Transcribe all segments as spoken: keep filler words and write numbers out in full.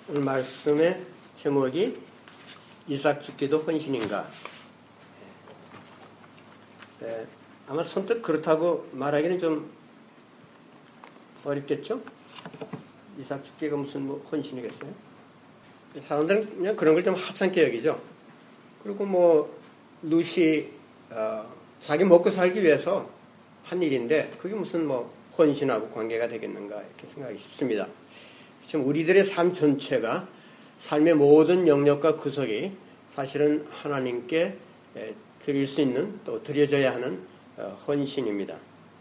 오늘 말씀의 제목이 이삭 죽기도 헌신인가. 네, 아마 선뜻 그렇다고 말하기는 좀 어렵겠죠? 이삭 죽기가 무슨 뭐 헌신이겠어요? 사람들은 그냥 그런 걸 좀 하찮게 여기죠. 그리고 뭐 룻이 어, 자기 먹고 살기 위해서 한 일인데 그게 무슨 뭐 헌신하고 관계가 되겠는가 이렇게 생각이 싶습니다. 지금 우리들의 삶 전체가 삶의 모든 영역과 구석이 사실은 하나님께 드릴 수 있는 또 드려져야 하는 헌신입니다.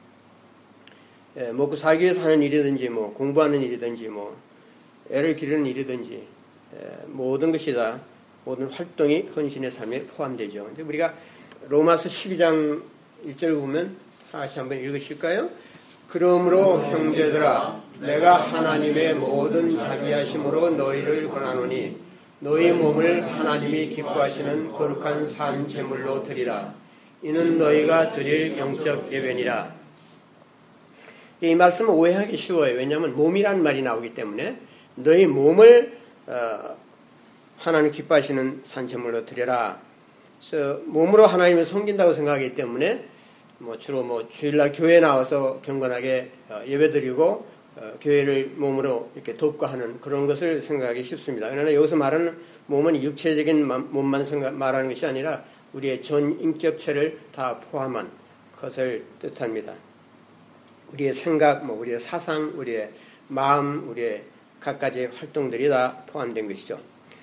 먹고 살기 위해서 하는 일이든지 뭐 공부하는 일이든지 뭐 애를 기르는 일이든지 모든 것이 다 모든 활동이 헌신의 삶에 포함되죠. 근데 우리가 로마서 십이 장 일 절 보면 다시 한번 읽으실까요? 그러므로 형제들아 내가 하나님의 모든 자비하심으로 너희를 권하노니 너희 몸을 하나님이 기뻐하시는 거룩한 산 제물로 드리라. 이는 너희가 드릴 영적 예배니라. 이 말씀은 오해하기 쉬워요. 왜냐하면 몸이란 말이 나오기 때문에 너희 몸을 어, 하나님 기뻐하시는 산 제물로 드려라. 그래서 몸으로 하나님을 섬긴다고 생각하기 때문에 뭐 주로 뭐 주일날 교회에 나와서 경건하게 예배드리고 어, 교회를 몸으로 이렇게 돕고 하는 그런 것을 생각하기 쉽습니다. 그러나 여기서 말하는 몸은 육체적인 몸만 생각, 말하는 것이 아니라 우리의 전 인격체를 다 포함한 것을 뜻합니다. 우리의 생각, 뭐 우리의 사상, 우리의 마음, 우리의 갖가지 활동들이 다 포함된 것이죠.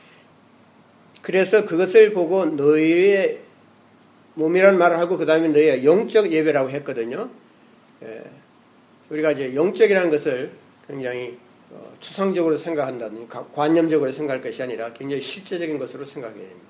그래서 그것을 보고 너희의 몸이라는 말을 하고 그 다음에 너희의 영적 예배라고 했거든요. 예, 우리가 이제 영적이라는 것을 굉장히 어, 추상적으로 생각한다든지 관념적으로 생각할 것이 아니라 굉장히 실제적인 것으로 생각해야 됩니다.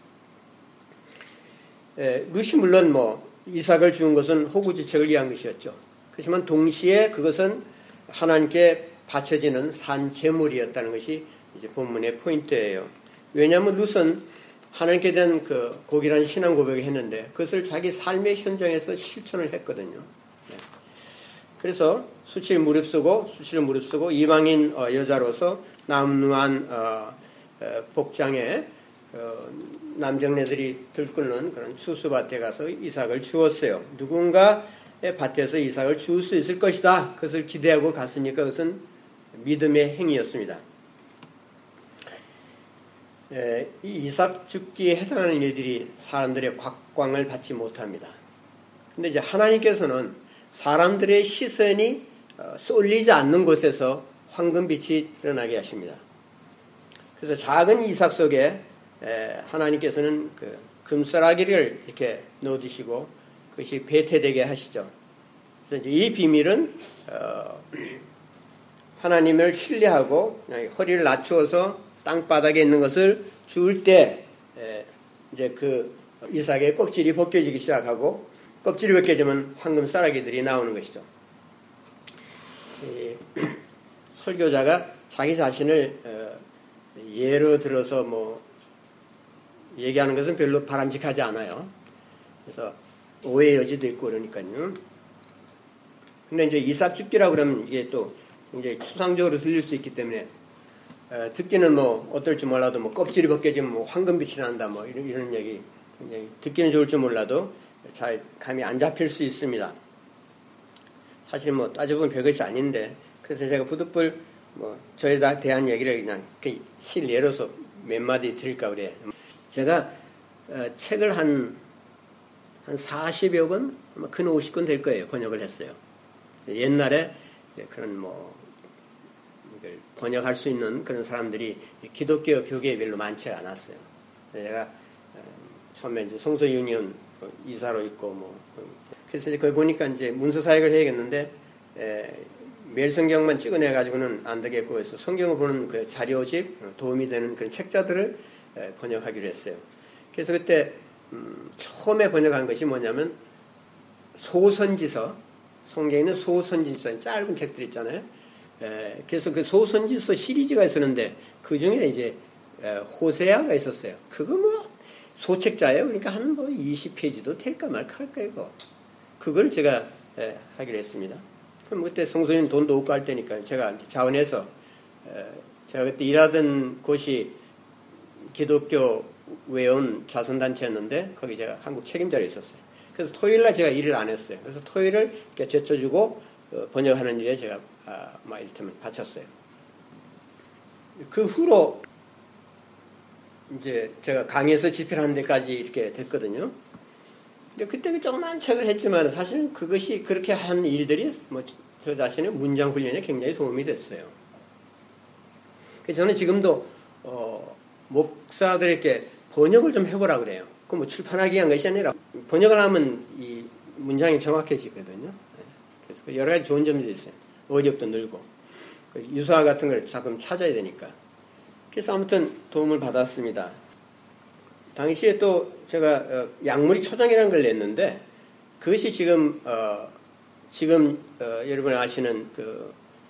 예, 룻이 물론 뭐 이삭을 주는 것은 호구지책을 위한 것이었죠. 그렇지만 동시에 그것은 하나님께 바쳐지는 산 제물이었다는 것이 이제 본문의 포인트예요. 왜냐하면 룻은 하나님께 대한 그 고귀한 신앙 고백을 했는데 그것을 자기 삶의 현장에서 실천을 했거든요. 네. 그래서 수치를 무릅쓰고 수치를 무릅쓰고 이방인 어, 여자로서 남루한 어, 어, 복장에 어, 남정네들이 들끓는 그런 추수밭에 가서 이삭을 주었어요. 누군가의 밭에서 이삭을 주울 수 있을 것이다. 그것을 기대하고 갔으니까 그것은 믿음의 행위였습니다. 에, 이 이삭 죽기에 해당하는 일들이 사람들의 곽광을 받지 못합니다. 근데 이제 하나님께서는 사람들의 시선이 어, 쏠리지 않는 곳에서 황금빛이 드러나게 하십니다. 그래서 작은 이삭 속에 에, 하나님께서는 그 금싸라기를 이렇게 넣어두시고 그것이 배태되게 하시죠. 그래서 이제 이 비밀은 어, 하나님을 신뢰하고 허리를 낮추어서 땅바닥에 있는 것을 주울 때 이제 그 이삭의 껍질이 벗겨지기 시작하고 껍질이 벗겨지면 황금 쌀아기들이 나오는 것이죠. 설교자가 자기 자신을 예로 들어서 뭐 얘기하는 것은 별로 바람직하지 않아요. 그래서 오해 여지도 있고 그러니까요. 근데 이제 이삭 죽기라고 그러면 이게 또 굉장히 추상적으로 들릴 수 있기 때문에 에, 듣기는 뭐 어떨지 몰라도 뭐 껍질이 벗겨지면 뭐 황금빛이 난다 뭐 이런, 이런 얘기 굉장히 듣기는 좋을지 몰라도 잘 감이 안 잡힐 수 있습니다. 사실 뭐 따져보면 별것이 아닌데 그래서 제가 부득불 뭐 저에 대한 얘기를 그냥 그 실예로서 몇 마디 드릴까 그래요. 제가 어, 책을 한, 한 사십여 권, 아마 큰 오십 권 될 거예요. 번역을 했어요. 옛날에 이제 그런 뭐 번역할 수 있는 그런 사람들이 기독교 교계에 별로 많지 않았어요. 제가 처음에 이제 성서 유니온 이사로 있고 뭐 그래서 이제 거기 보니까 이제 문서 사역을 해야겠는데 에, 매일 성경만 찍어내 가지고는 안 되겠고 해서 성경을 보는 그 자료집 도움이 되는 그런 책자들을 에, 번역하기로 했어요. 그래서 그때 음, 처음에 번역한 것이 뭐냐면 소선지서 성경에 있는 소선지서 짧은 책들 있잖아요. 에, 그래서 그 소선지서 시리즈가 있었는데 그 중에 이제 에, 호세아가 있었어요. 그거 뭐 소책자예요. 그러니까 한 뭐 이십 페이지도 될까 말까 할까 이거. 그걸 제가 에, 하기로 했습니다. 그럼 그때 성소인 돈도 없고 할 때니까 제가 자원해서 에, 제가 그때 일하던 곳이 기독교 외원 자선단체였는데 거기 제가 한국 책임자로 있었어요. 그래서 토요일날 제가 일을 안 했어요. 그래서 토요일을 이렇게 제쳐주고 어, 번역하는 일에 제가 아, 막 이를테면 바쳤어요. 그 후로 이제 제가 강의에서 집필하는 데까지 이렇게 됐거든요. 근데 그때 조그만 책을 했지만 사실은 그것이 그렇게 한 일들이 뭐 저 자신의 문장 훈련에 굉장히 도움이 됐어요. 그래서 저는 지금도 어, 목사들에게 번역을 좀 해보라 그래요. 그 뭐 출판하기 위한 것이 아니라 번역을 하면 이 문장이 정확해지거든요. 그래서 여러 가지 좋은 점도 있어요. 어력도 늘고 유사 같은 걸 자꾸 찾아야 되니까. 그래서 아무튼 도움을 받았습니다. 당시에 또 제가 양무리 초장이라는 걸 냈는데 그것이 지금 어, 지금 어, 여러분 아시는 그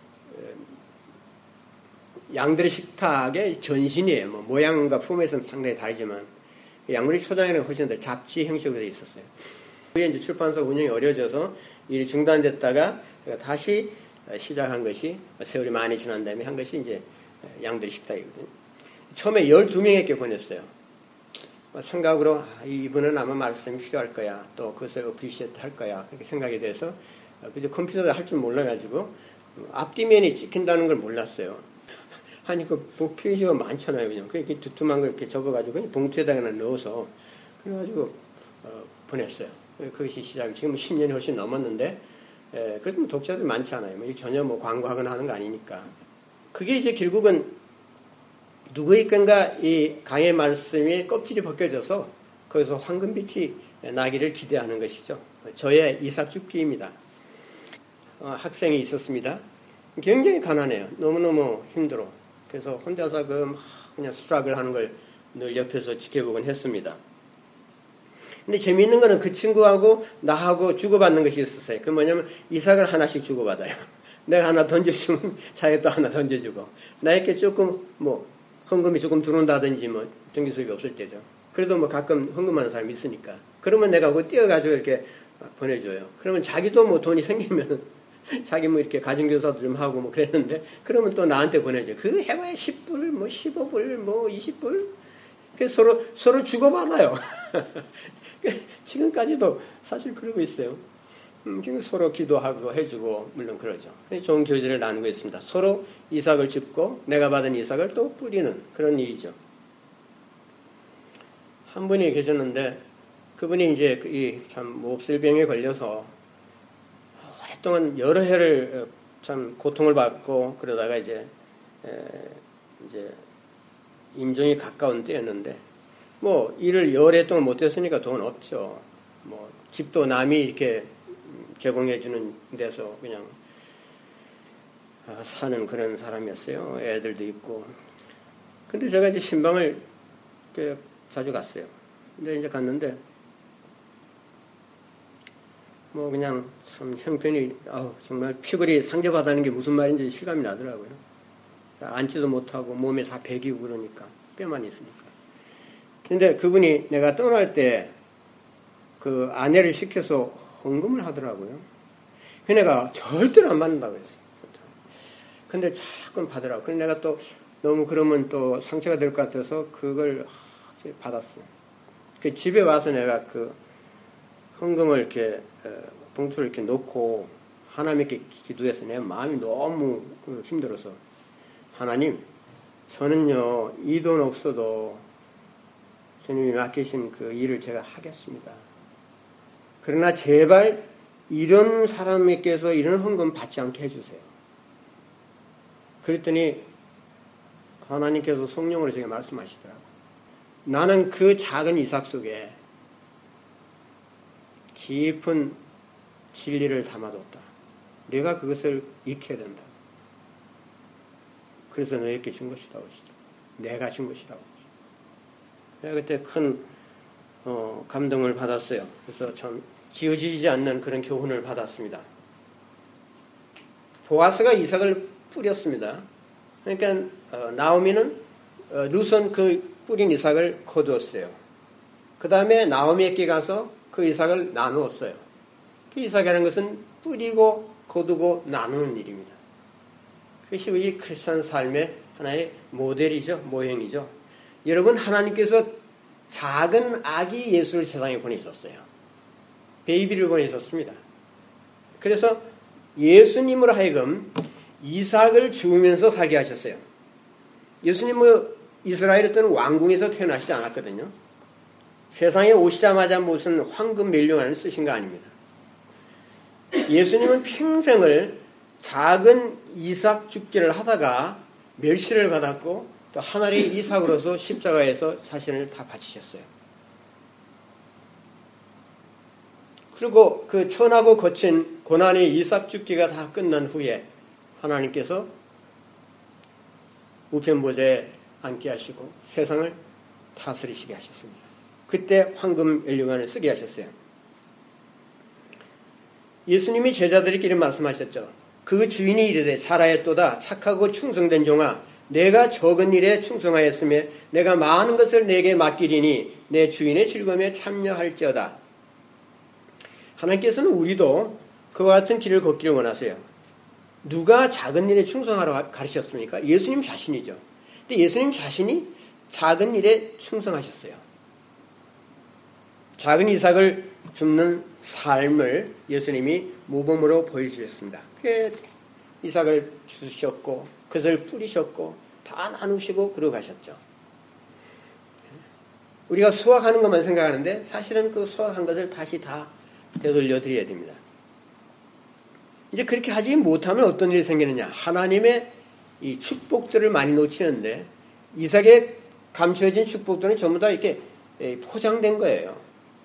양들의 식탁의 전신이에요. 뭐 모양과 품에서는 상당히 다르지만 양무리 초장에는 훨씬 더 잡지 형식으로 되어 있었어요. 그게 이제 출판사 운영이 어려워져서 일이 중단됐다가 다시 시작한 것이 세월이 많이 지난 다음에 한 것이 이제 양들의 식탁이거든요. 처음에 열두 명에게 보냈어요. 생각으로 아, 이분은 아마 말씀이 필요할 거야. 또 그것을 어프리시에이트 할 거야. 그렇게 생각이 돼서 그저 컴퓨터도 할 줄 몰라가지고 앞뒤면이 찍힌다는 걸 몰랐어요. 아니 그 페이지가 많잖아요. 그냥 그렇게 두툼한 걸 이렇게 접어가지고 그냥 봉투에다가 넣어서 그래가지고 어, 보냈어요. 그것이 시작. 지금 십 년이 훨씬 넘었는데 에, 그래도 뭐 독자들이 많지 않아요. 뭐 전혀 뭐 광고하거나 하는 거 아니니까. 그게 이제 결국은 누구의 건가 이 강의 말씀이 껍질이 벗겨져서 거기서 황금빛이 나기를 기대하는 것이죠. 저의 이삭죽기입니다. 어, 학생이 있었습니다. 굉장히 가난해요. 너무너무 힘들어. 그래서 혼자서 그 그냥 수락을 하는 걸 늘 옆에서 지켜보곤 했습니다. 근데 재미있는 거는 그 친구하고 나하고 주고받는 것이 있었어요. 그 뭐냐면 이삭을 하나씩 주고받아요. 내가 하나 던져주면 자기가 또 하나 던져주고 나에게 조금 뭐 헌금이 조금 들어온다든지 뭐 정기수입이 없을 때죠. 그래도 뭐 가끔 헌금하는 사람이 있으니까. 그러면 내가 그거 띄어가지고 이렇게 보내줘요. 그러면 자기도 뭐 돈이 생기면 자기 뭐 이렇게 가정교사도 좀 하고 뭐 그랬는데 그러면 또 나한테 보내줘요. 그거 해봐야 십 불, 뭐 십오 불, 뭐 이십 불. 그래서 서로, 서로 주고받아요. 지금까지도 사실 그러고 있어요. 음, 서로 기도하고 해주고 물론 그러죠. 좋은 교제를 나누고 있습니다. 서로 이삭을 줍고 내가 받은 이삭을 또 뿌리는 그런 일이죠. 한 분이 계셨는데 그분이 이제 이 참 몹쓸병에 걸려서 오랫동안 여러 해를 참 고통을 받고 그러다가 이제 에, 이제 임종이 가까운 때였는데 뭐 일을 열애 동안 못했으니까 돈 없죠. 뭐 집도 남이 이렇게 제공해주는 데서 그냥 사는 그런 사람이었어요. 애들도 있고. 근데 제가 이제 신방을 꽤 자주 갔어요. 근데 이제 갔는데 뭐 그냥 참 형편이 아우 정말 피골이 상접하다는 게 무슨 말인지 실감이 나더라고요. 앉지도 못하고 몸에 다 배기고 그러니까 뼈만 있으니까. 근데 그분이 내가 떠날 때 그 아내를 시켜서 헌금을 하더라고요. 그 내가 절대로 안 받는다고 그랬어요. 근데 자꾸 받으라고. 그래서 내가 또 너무 그러면 또 상처가 될 것 같아서 그걸 받았어요. 그 집에 와서 내가 그 헌금을 이렇게 봉투를 이렇게 놓고 하나님께 기도해서 내 마음이 너무 힘들어서 하나님, 저는요 이 돈 없어도 주님이 맡기신 그 일을 제가 하겠습니다. 그러나 제발 이런 사람에게서 이런 헌금 받지 않게 해주세요. 그랬더니 하나님께서 성령으로 제게 말씀하시더라고요. 나는 그 작은 이삭 속에 깊은 진리를 담아뒀다. 내가 그것을 익혀야 된다. 그래서 너에게 준 것이다. 내가 준 것이다. 내가 그때 큰 어, 감동을 받았어요. 그래서 참 지어지지 않는 그런 교훈을 받았습니다. 보아스가 이삭을 뿌렸습니다. 그러니까 어, 나오미는 어, 루선 그 뿌린 이삭을 거두었어요. 그 다음에 나오미에게 가서 그 이삭을 나누었어요. 그 이삭이라는 것은 뿌리고 거두고 나누는 일입니다. 그것이 우리 크리스천 삶의 하나의 모델이죠. 모형이죠. 여러분, 하나님께서 작은 아기 예수를 세상에 보내셨어요. 베이비를 보내셨습니다. 그래서 예수님으로 하여금 이삭을 주우면서 살게 하셨어요. 예수님은 이스라엘 어떤 왕궁에서 태어나시지 않았거든요. 세상에 오시자마자 무슨 황금 멜룡안을 쓰신 거 아닙니다. 예수님은 평생을 작은 이삭 죽기를 하다가 멸시를 받았고 또 하나의 이삭으로서 십자가에서 자신을 다 바치셨어요. 그리고 그 천하고 거친 고난의 이삭 죽기가 다 끝난 후에 하나님께서 우편보좌에 앉게 하시고 세상을 다스리시게 하셨습니다. 그때 황금 멜룡안을 쓰게 하셨어요. 예수님이 제자들끼리 말씀하셨죠. 그 주인이 이르되 잘하였도다 착하고 충성된 종아 내가 적은 일에 충성하였으며 내가 많은 것을 내게 맡기리니 내 주인의 즐거움에 참여할지어다. 하나님께서는 우리도 그와 같은 길을 걷기를 원하세요. 누가 작은 일에 충성하라고 가르쳤습니까? 예수님 자신이죠. 근데 예수님 자신이 작은 일에 충성하셨어요. 작은 이삭을 줍는 삶을 예수님이 모범으로 보여주셨습니다. 이삭을 주셨고 그것을 뿌리셨고 다 나누시고 그러고 가셨죠. 우리가 수확하는 것만 생각하는데 사실은 그 수확한 것을 다시 다 되돌려 드려야 됩니다. 이제 그렇게 하지 못하면 어떤 일이 생기느냐. 하나님의 이 축복들을 많이 놓치는데 이삭에 감추어진 축복들은 전부 다 이렇게 포장된 거예요.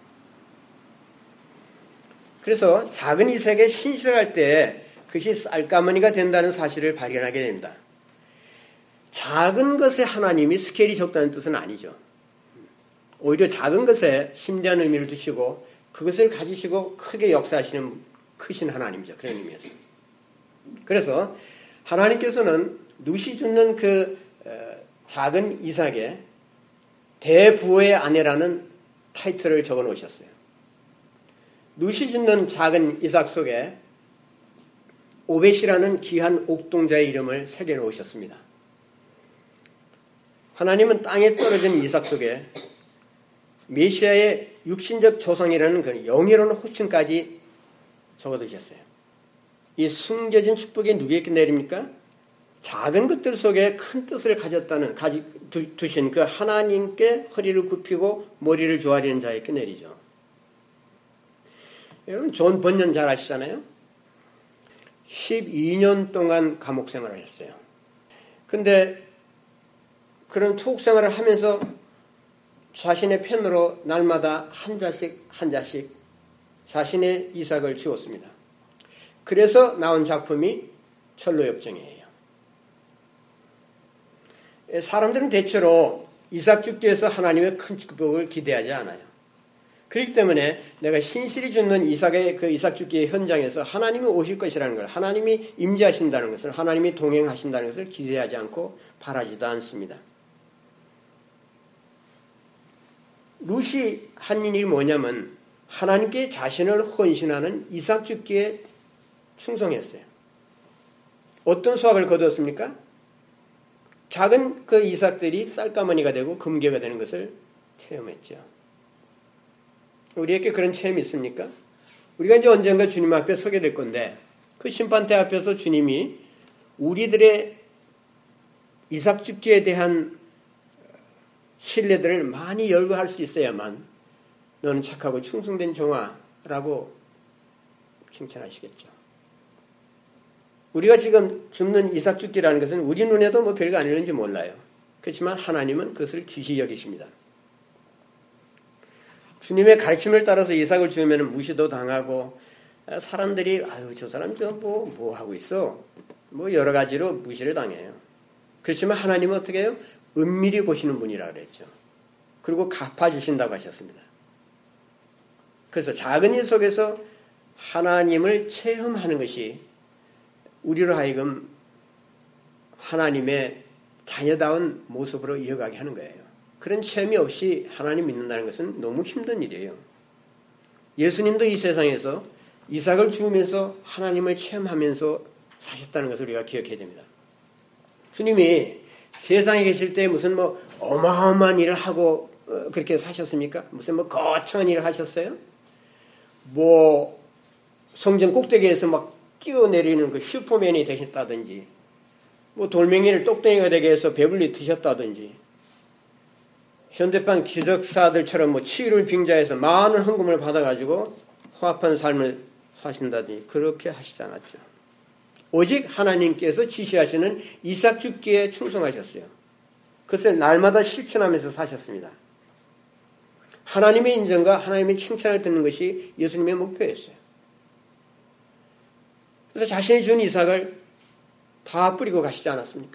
그래서 작은 이삭에 신실할 때 그것이 쌀가마니가 된다는 사실을 발견하게 됩니다. 작은 것에 하나님이 스케일이 적다는 뜻은 아니죠. 오히려 작은 것에 심대한 의미를 두시고 그것을 가지시고 크게 역사하시는 크신 하나님이죠. 그런 의미에서. 그래서 하나님께서는 누시 줍는 그 작은 이삭에 대부의 아내라는 타이틀을 적어 놓으셨어요. 누시 줍는 작은 이삭 속에 오벳이라는 귀한 옥동자의 이름을 새겨 놓으셨습니다. 하나님은 땅에 떨어진 이삭 속에 메시아의 육신적 조상이라는 그 영예로운 호칭까지 적어두셨어요. 이 숨겨진 축복이 누구에게 내립니까? 작은 것들 속에 큰 뜻을 가졌다는, 가지, 두, 두신 그 하나님께 허리를 굽히고 머리를 조아리는 자에게 내리죠. 여러분, 존 번연 잘 아시잖아요? 십이 년 동안 감옥 생활을 했어요. 근데 그런 투옥 생활을 하면서 자신의 펜으로 날마다 한 자씩 한 자씩 자신의 이삭을 지웠습니다. 그래서 나온 작품이 철로역정이에요. 사람들은 대체로 이삭 죽기에서 하나님의 큰 축복을 기대하지 않아요. 그렇기 때문에 내가 신실히 줍는 이삭의 그 이삭 죽기의 현장에서 하나님이 오실 것이라는 걸, 하나님이 임재하신다는 것을, 하나님이 동행하신다는 것을 기대하지 않고 바라지도 않습니다. 룻이 한 일이 뭐냐면 하나님께 자신을 헌신하는 이삭 죽기에 충성했어요. 어떤 수확을 거두었습니까? 작은 그 이삭들이 쌀가마니가 되고 금괴가 되는 것을 체험했죠. 우리에게 그런 체험이 있습니까? 우리가 이제 언젠가 주님 앞에 서게 될 건데 그 심판대 앞에서 주님이 우리들의 이삭 죽기에 대한 신뢰들을 많이 열거할 수 있어야만 너는 착하고 충성된 종아라고 칭찬하시겠죠. 우리가 지금 줍는 이삭 죽기라는 것은 우리 눈에도 뭐 별거 아니는지 몰라요. 그렇지만 하나님은 그것을 귀히 여기십니다. 주님의 가르침을 따라서 이삭을 주면 무시도 당하고 사람들이 아유 저 사람 저 뭐 뭐 하고 있어 뭐 여러 가지로 무시를 당해요. 그렇지만 하나님은 어떻게 해요? 은밀히 보시는 분이라 그랬죠. 그리고 갚아주신다고 하셨습니다. 그래서 작은 일 속에서 하나님을 체험하는 것이 우리로 하여금 하나님의 자녀다운 모습으로 이어가게 하는 거예요. 그런 체험이 없이 하나님 믿는다는 것은 너무 힘든 일이에요. 예수님도 이 세상에서 이삭을 주우면서 하나님을 체험하면서 사셨다는 것을 우리가 기억해야 됩니다. 주님이 세상에 계실 때 무슨 뭐 어마어마한 일을 하고 어, 그렇게 사셨습니까? 무슨 뭐 거창한 일을 하셨어요? 뭐 성전 꼭대기에서 막 뛰어내리는 그 슈퍼맨이 되셨다든지, 뭐 돌멩이를 똑땡이가 되게 해서 배불리 드셨다든지, 현대판 기적사들처럼 뭐 치유를 빙자해서 많은 헌금을 받아가지고 화합한 삶을 사신다든지 그렇게 하시지 않았죠. 오직 하나님께서 지시하시는 이삭 죽기에 충성하셨어요. 그것을 날마다 실천하면서 사셨습니다. 하나님의 인정과 하나님의 칭찬을 듣는 것이 예수님의 목표였어요. 그래서 자신이 준 이삭을 다 뿌리고 가시지 않았습니까?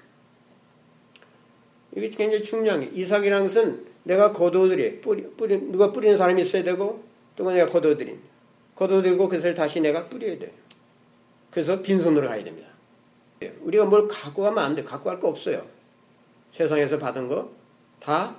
이게 굉장히 중요한 게, 이삭이라는 것은 내가 거두어들이, 뿌리, 뿌리, 누가 뿌리는 사람이 있어야 되고, 또 내가 거두어들입니다. 거두어들고 그것을 다시 내가 뿌려야 돼요. 그래서 빈손으로 가야 됩니다. 우리가 뭘 갖고 가면 안 돼. 갖고 갈 거 없어요. 세상에서 받은 거 다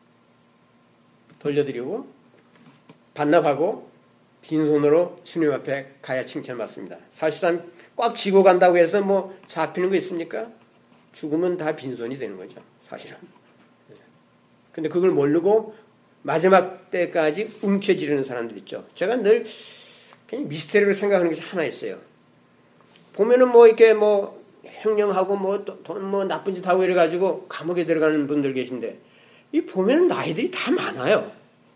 돌려드리고, 반납하고, 빈손으로 주님 앞에 가야 칭찬받습니다. 사실상 꽉 쥐고 간다고 해서 뭐 잡히는 거 있습니까? 죽으면 다 빈손이 되는 거죠. 사실은. 근데 그걸 모르고 마지막 때까지 움켜쥐는 사람들 있죠. 제가 늘 그냥 미스테리로 생각하는 것이 하나 있어요. 보면은 뭐 이렇게 뭐 횡령하고 뭐 돈 뭐 나쁜 짓 하고 이래가지고 감옥에 들어가는 분들 계신데, 이 보면은 나이들이 다 많아요.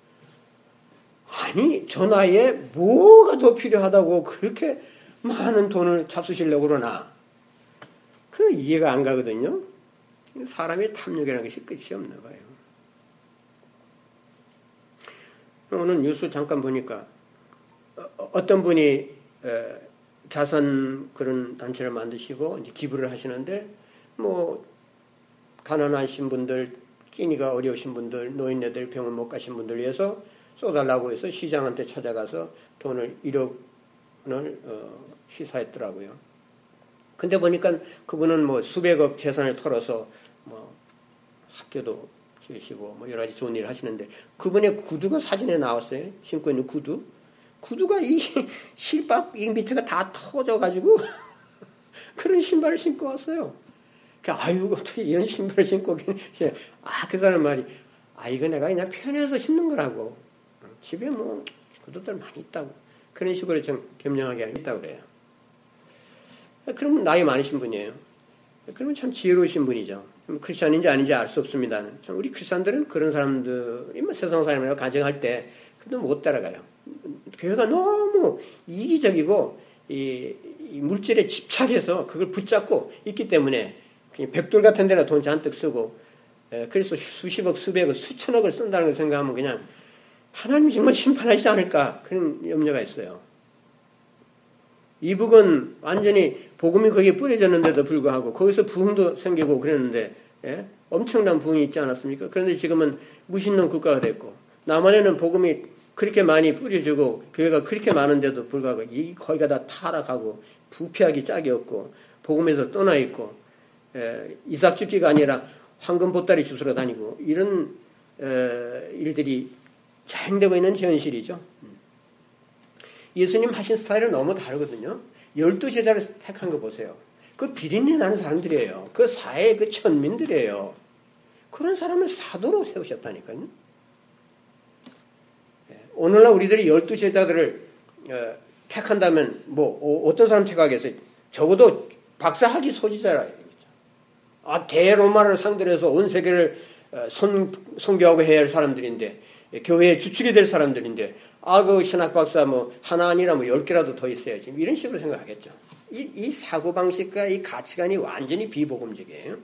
아니, 저 나이에 뭐가 더 필요하다고 그렇게 많은 돈을 잡수시려고 그러나? 그 이해가 안 가거든요. 사람의 탐욕이라는 것이 끝이 없나 봐요. 오늘 뉴스 잠깐 보니까 어떤 분이 자선 그런 단체를 만드시고 이제 기부를 하시는데, 뭐 가난하신 분들, 끼니가 어려우신 분들, 노인네들, 병원 못 가신 분들 위해서 쏘달라고 해서 시장한테 찾아가서 돈을 일억 원을 어, 시사했더라고요. 근데 보니까 그분은 뭐 수백억 재산을 털어서 뭐 학교도 지으시고 뭐 여러 가지 좋은 일을 하시는데, 그분의 구두가 사진에 나왔어요. 신고 있는 구두. 구두가 이 실밥 이 밑에가 다 터져가지고 그런 신발을 신고 왔어요. 아유, 어떻게 이런 신발을 신고 오긴. 아, 그 사람 말이, 아, 이거 내가 그냥 편해서 신는 거라고. 집에 뭐 구두들 많이 있다고. 그런 식으로 좀 겸령하게 있다고 그래요. 그러면 나이 많으신 분이에요. 그러면 참 지혜로우신 분이죠. 크리스천인지 아닌지 알 수 없습니다. 참 우리 크리스천들은 그런 사람들이 뭐 세상 사람이라고 가정할 때 그도 못 따라가요. 교회가 너무 이기적이고 이, 이 물질에 집착해서 그걸 붙잡고 있기 때문에 백돌 같은 데나 돈 잔뜩 쓰고, 에, 그래서 수십억, 수백억, 수천억을 쓴다는 걸 생각하면 그냥 하나님이 정말 심판하시지 않을까, 그런 염려가 있어요. 이북은 완전히 복음이 거기에 뿌려졌는데도 불구하고 거기서 부흥도 생기고 그랬는데, 예? 엄청난 부흥이 있지 않았습니까? 그런데 지금은 무신론 국가가 됐고, 남한에는 복음이 그렇게 많이 뿌려지고 교회가 그렇게 많은데도 불구하고 이 거기가 다 타락하고 부패하기 짝이 없고 복음에서 떠나 있고, 에, 이삭 죽기가 아니라 황금 보따리 주스러 다니고 이런 에, 일들이 자행되고 있는 현실이죠. 예수님 하신 스타일은 너무 다르거든요. 열두 제자를 택한 거 보세요. 그 비린내 나는 사람들이에요. 그 사회의 그 천민들이에요. 그런 사람을 사도로 세우셨다니까요. 오늘날 우리들이 열두 제자들을 어, 택한다면 뭐 어, 어떤 사람 택하겠어요? 적어도 박사학위 소지자라. 아, 대로마를 상대로 해서 온 세계를 어, 선, 선교하고 해야 할 사람들인데, 교회의 주축이 될 사람들인데, 아, 그 신학 박사 뭐 하나 아니라 뭐 열 개라도 더 있어야지, 이런 식으로 생각하겠죠. 이, 이 사고방식과 이 가치관이 완전히 비복음적이에요.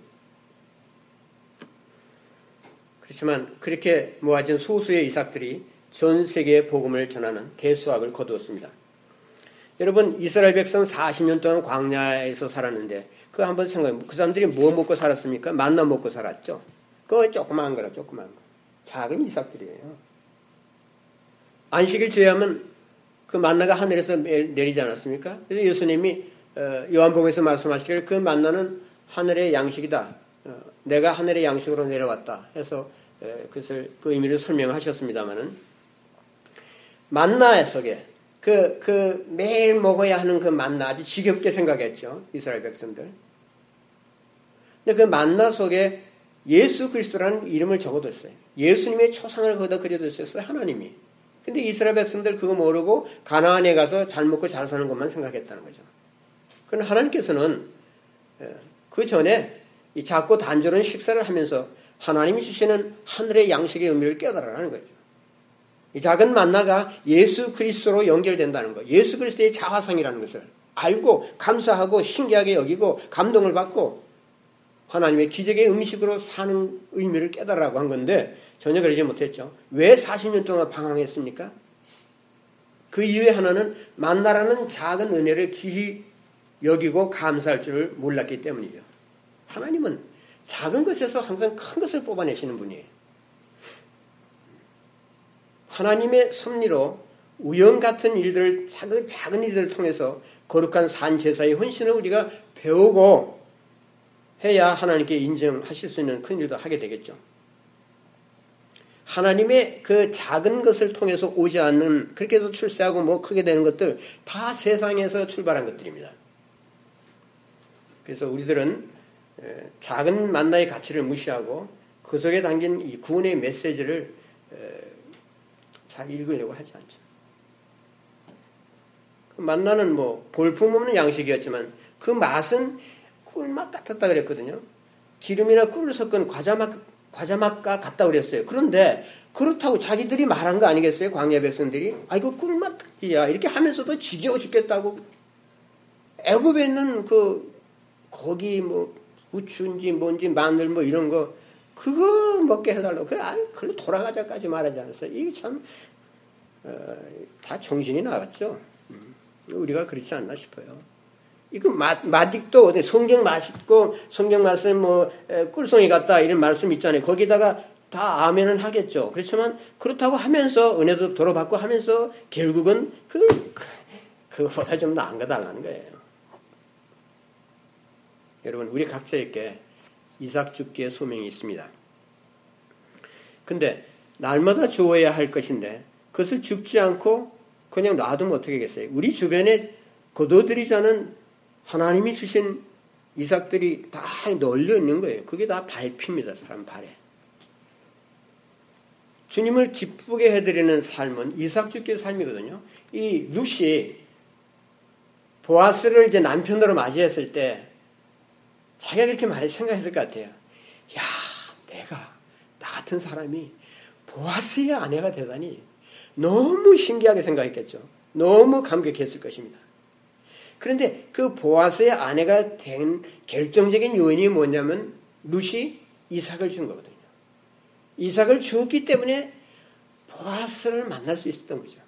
그렇지만 그렇게 모아진 소수의 이삭들이 전 세계에 복음을 전하는 대수학을 거두었습니다. 여러분, 이스라엘 백성 사십 년 동안 광야에서 살았는데, 그거 한번 생각해보면 그 사람들이 뭐 먹고 살았습니까? 만나 먹고 살았죠. 그거 조그마한 거라, 조그마한 거. 작은 이삭들이에요. 안식일 제하면 그 만나가 하늘에서 내리지 않았습니까? 그래서 예수님이 요한복음에서 말씀하시기를 그 만나는 하늘의 양식이다. 내가 하늘의 양식으로 내려왔다 해서 그것을 그 의미를 설명하셨습니다마는, 만나 속에 그, 그 매일 먹어야 하는 그 만나 아주 지겹게 생각했죠. 이스라엘 백성들. 근데 그 만나 속에 예수 그리스도라는 이름을 적어뒀어요. 예수님의 초상을 거기다 그려뒀었어요. 하나님이. 근데 이스라엘 백성들 그거 모르고 가나안에 가서 잘 먹고 잘 사는 것만 생각했다는 거죠. 그러나 하나님께서는 그 전에 이 작고 단조로운 식사를 하면서 하나님이 주시는 하늘의 양식의 의미를 깨달으라는 거죠. 이 작은 만나가 예수 그리스도로 연결된다는 거, 예수 그리스도의 자화상이라는 것을 알고 감사하고 신기하게 여기고 감동을 받고 하나님의 기적의 음식으로 사는 의미를 깨달으라고 한 건데 전혀 그러지 못했죠. 왜 사십 년 동안 방황했습니까? 그 이유의 하나는 만나라는 작은 은혜를 귀히 여기고 감사할 줄을 몰랐기 때문이죠. 하나님은 작은 것에서 항상 큰 것을 뽑아내시는 분이에요. 하나님의 섭리로 우연 같은 일들을 작은, 작은 일들을 통해서 거룩한 산 제사의 헌신을 우리가 배우고 해야 하나님께 인정하실 수 있는 큰 일도 하게 되겠죠. 하나님의 그 작은 것을 통해서 오지 않는, 그렇게 해서 출세하고 뭐 크게 되는 것들 다 세상에서 출발한 것들입니다. 그래서 우리들은 작은 만나의 가치를 무시하고 그 속에 담긴 이 구원의 메시지를 잘 읽으려고 하지 않죠. 그 만나는 뭐 볼품없는 양식이었지만 그 맛은 꿀맛 같았다 그랬거든요. 기름이나 꿀을 섞은 과자맛, 과자맛과 같다 그랬어요. 그런데 그렇다고 자기들이 말한 거 아니겠어요? 광야 백성들이. 아, 이거 꿀맛이야. 이렇게 하면서도 지겨워 죽겠다고. 애굽에 있는 그 고기 뭐 부추인지 뭔지 마늘 뭐 이런 거 그거 먹게 해달라고. 그래, 아니, 그걸로 돌아가자까지 말하지 않았어요. 이게 참, 어, 다 정신이 나갔죠. 음, 우리가 그렇지 않나 싶어요. 이거 맛, 맛익도 성경 맛있고 성경 말씀 뭐 에, 꿀송이 같다 이런 말씀 있잖아요. 거기다가 다 아멘은 하겠죠. 그렇지만 그렇다고 하면서 은혜도 돌아받고 하면서 결국은 그, 그 그거보다 좀 나은 거 달라는 거예요. 여러분 우리 각자에게 이삭 죽기의 소명이 있습니다. 근데 날마다 주어야 할 것인데 그것을 죽지 않고 그냥 놔두면 어떻게 하겠어요? 우리 주변에 거둬들이지 않은 하나님이 주신 이삭들이 다 널려 있는 거예요. 그게 다 밟힙니다. 사람 발에. 주님을 기쁘게 해드리는 삶은 이삭 죽기의 삶이거든요. 이 룻이 보아스를 이제 남편으로 맞이했을 때 자기가 그렇게 많이 생각했을 것 같아요. 야, 내가 나 같은 사람이 보아스의 아내가 되다니 너무 신기하게 생각했겠죠. 너무 감격했을 것입니다. 그런데 그 보아스의 아내가 된 결정적인 요인이 뭐냐면 룻이 이삭을 준 거거든요. 이삭을 주었기 때문에 보아스를 만날 수 있었던 거죠.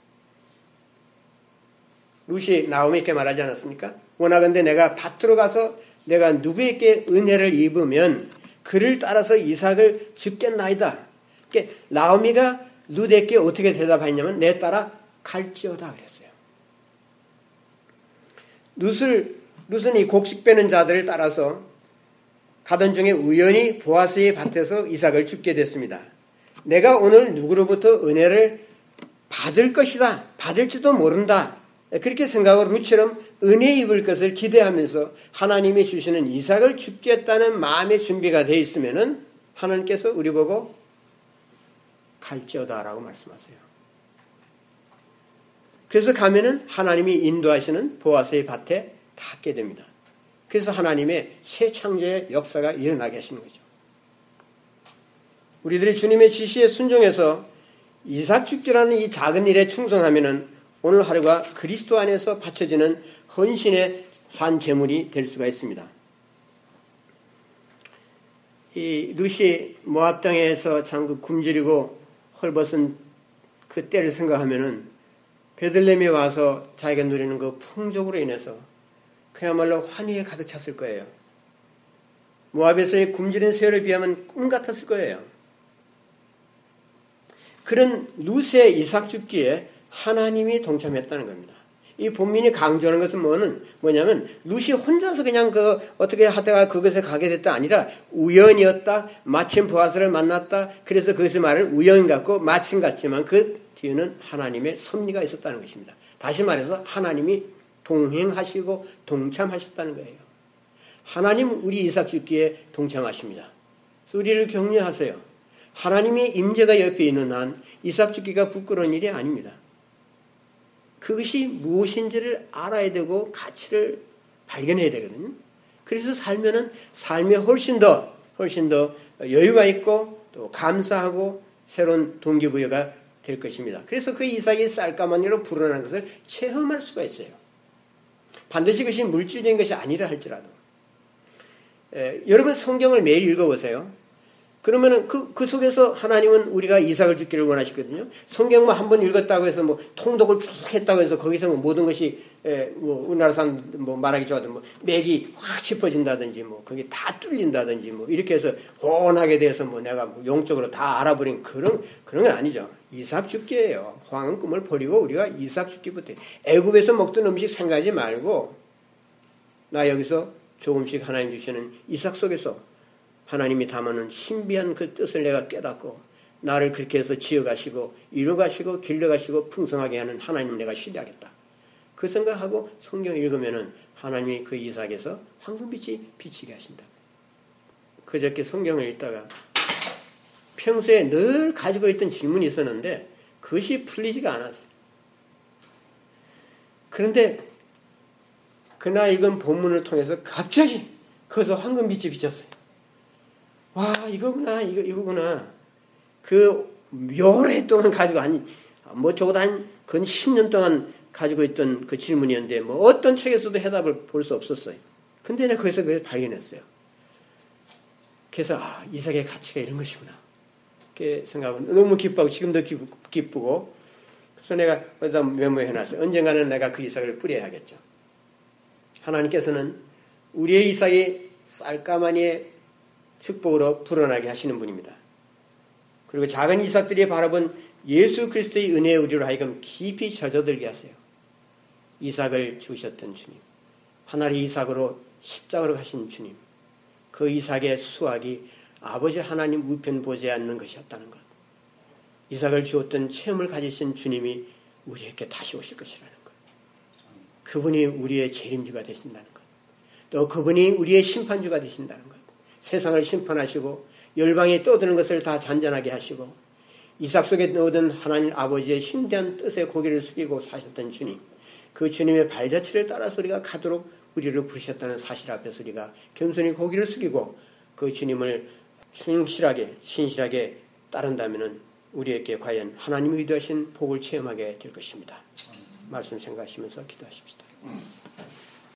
룻이 나오미께 말하지 않았습니까? 원하건대 내가 밭으로 가서 내가 누구에게 은혜를 입으면 그를 따라서 이삭을 죽겠나이다. 그러니까 나오미가 룻에게 어떻게 대답했냐면 내 따라 갈지어다 그랬어요. 룻을, 룻은 이 곡식 빼는 자들을 따라서 가던 중에 우연히 보아스의 밭에서 이삭을 죽게 됐습니다. 내가 오늘 누구로부터 은혜를 받을 것이다. 받을지도 모른다. 그렇게 생각하고 룻처럼 은혜 입을 것을 기대하면서 하나님이 주시는 이삭을 죽겠다는 마음의 준비가 되어 있으면은 하나님께서 우리 보고 갈지어다라고 말씀하세요. 그래서 가면은 하나님이 인도하시는 보아스의 밭에 닿게 됩니다. 그래서 하나님의 새 창조의 역사가 일어나게 하시는 거죠. 우리들이 주님의 지시에 순종해서 이삭 죽기라는 이 작은 일에 충성하면은 오늘 하루가 그리스도 안에서 바쳐지는 헌신의 산 제물이 될 수가 있습니다. 이 룻이 모압 땅에서 참 그 굶주리고 헐벗은 그 때를 생각하면은 베들레헴에 와서 자기가 누리는 그 풍족으로 인해서 그야말로 환희에 가득 찼을 거예요. 모압에서의 굶주린 세월에 비하면 꿈 같았을 거예요. 그런 룻의 이삭 죽기에 하나님이 동참했다는 겁니다. 이 본문이 강조하는 것은 뭐는 뭐냐면 룻이 혼자서 그냥 그 어떻게 하다가 그것에 가게 됐다 아니라 우연이었다. 마침 보아스를 만났다. 그래서 그것을 말은 우연 같고 마침 같지만 그 뒤에는 하나님의 섭리가 있었다는 것입니다. 다시 말해서 하나님이 동행하시고 동참하셨다는 거예요. 하나님 우리 이삭 죽기에 동참하십니다. 우리를 격려하세요. 하나님의 임재가 옆에 있는 한 이삭 죽기가 부끄러운 일이 아닙니다. 그것이 무엇인지를 알아야 되고 가치를 발견해야 되거든요. 그래서 살면은 삶에 훨씬 더 훨씬 더 여유가 있고 또 감사하고 새로운 동기부여가 될 것입니다. 그래서 그 이삭이 쌀가마니로 불어난 것을 체험할 수가 있어요. 반드시 그것이 물질적인 것이 아니라 할지라도. 에, 여러분 성경을 매일 읽어보세요. 그러면은 그, 그 속에서 하나님은 우리가 이삭을 주기를 원하시거든요. 성경만 한 번 읽었다고 해서 뭐 통독을 쭉 했다고 해서 거기서 뭐 모든 것이 에, 뭐 우리나라 사람 뭐 말하기 좋아도 뭐 맥이 확 짚어진다든지 뭐 그게 다 뚫린다든지 뭐 이렇게 해서 혼하게 돼서 뭐 내가 뭐 영적으로 다 알아버린 그런 그런 건 아니죠. 이삭 죽기예요. 황은 꿈을 버리고 우리가 이삭 죽기부터 애굽에서 먹던 음식 생각하지 말고 나 여기서 조금씩 하나님 주시는 이삭 속에서 하나님이 담아놓은 신비한 그 뜻을 내가 깨닫고 나를 그렇게 해서 지어가시고 이루가시고 길러가시고 풍성하게 하는 하나님을 내가 신뢰하겠다. 그 생각하고 성경 읽으면은 하나님이 그 이삭에서 황금빛이 비치게 하신다. 그저께 성경을 읽다가 평소에 늘 가지고 있던 질문이 있었는데 그것이 풀리지가 않았어요. 그런데 그날 읽은 본문을 통해서 갑자기 거기서 황금빛이 비쳤어요. 와, 이거구나, 이거, 이거구나. 그, 오랫동안 가지고, 한, 뭐, 적어도 한, 근 십 년 동안 가지고 있던 그 질문이었는데, 뭐, 어떤 책에서도 해답을 볼 수 없었어요. 근데 내가 거기서 그걸 발견했어요. 그래서, 아, 이삭의 가치가 이런 것이구나. 이렇게 생각하고, 너무 기뻐하고, 지금도 기쁘고, 그래서 내가 거기다 메모해놨어요. 언젠가는 내가 그 이삭을 뿌려야겠죠. 하나님께서는 우리의 이삭이 쌀가마니의 축복으로 불어나게 하시는 분입니다. 그리고 작은 이삭들이 바라본 예수 그리스도의 은혜에 우리로 하여금 깊이 젖어들게 하세요. 이삭을 주셨던 주님, 하나의 이삭으로 십자가로 가신 주님, 그 이삭의 수확이 아버지 하나님 우편 보지 않는 것이었다는 것, 이삭을 주었던 체험을 가지신 주님이 우리에게 다시 오실 것이라는 것, 그분이 우리의 재림주가 되신다는 것, 또 그분이 우리의 심판주가 되신다는 것, 세상을 심판하시고 열방에 떠드는 것을 다 잔잔하게 하시고 이삭 속에 넣어둔 하나님 아버지의 심대한 뜻에 고개를 숙이고 사셨던 주님, 그 주님의 발자취를 따라서 우리가 가도록 우리를 부르셨다는 사실 앞에서 우리가 겸손히 고개를 숙이고 그 주님을 신실하게 신실하게 따른다면 우리에게 과연 하나님이 의도하신 복을 체험하게 될 것입니다. 말씀 생각하시면서 기도하십시다.